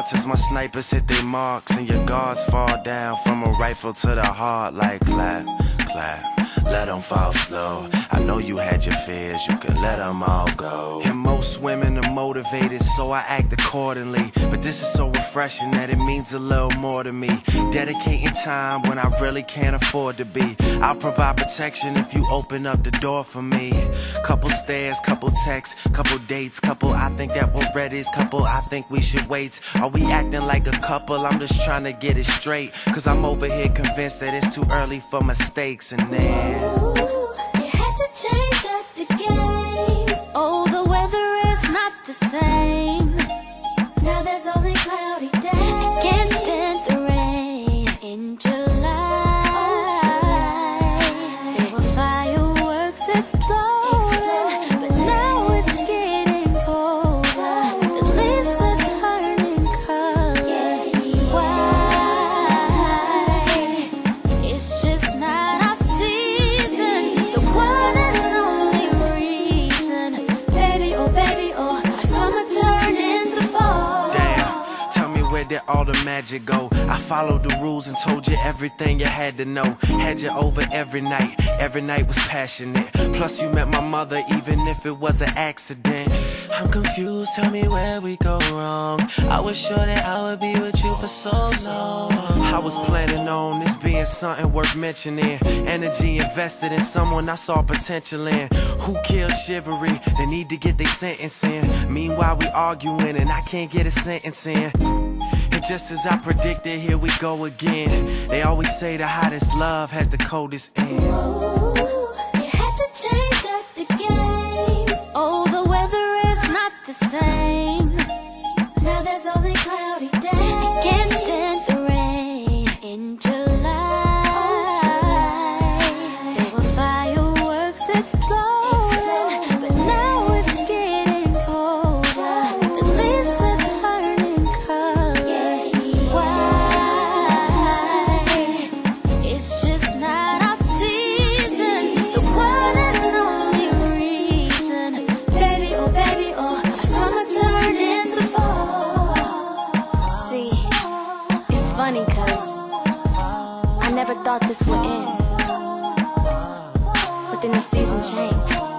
hearts as my snipers hit their marks, and your guards fall down from a rifle to the heart. Like clap, clap, let them fall slow. I know you had your fears, you can let them all go. And most women are motivated, so I act accordingly. But this is so refreshing that it means a little more to me. Dedicating time when I really can't afford to be. I'll provide protection if you open up the door for me. Couple stares, couple texts, couple dates, couple I think that we're ready, couple I think we should wait. Are we acting like a couple? I'm just trying to get it straight, cause I'm over here convinced that it's too early for mistakes. And then you had to change up the game. Oh, the weather is not the same. Now there's only cloudy days. I can't stand the rain in July. There were fireworks exploding, but now it's getting colder. The leaves are turning colors. Why? It's just not our season. The one and only reason. Baby, oh, our summer turned into fall. damn, tell me where did all the magic go? I followed the rules and told you everything you had to know. Had you over every night was passionate. Plus you met my mother even if it was an accident. I'm confused, tell me where we go wrong. I was sure that I would be with you for so long. I was planning on this being something worth mentioning. Energy invested in someone I saw potential in. Who killed chivalry? They need to get their sentence in. Meanwhile we arguing and I can't get a sentence in. And just as I predicted, here we go again. They always say the hottest love has the coldest end. You had to change up the game. Oh, the weather is not the same. Now there's only cloudy days. I can't stand the rain in July. There were fireworks exploding, but now it's getting colder. The leaves are turning colors. Why? It's just not our season. The one and only reason. Baby, oh, our summer turned into fall. See, it's funny cause I never thought this would end, but then the season changed.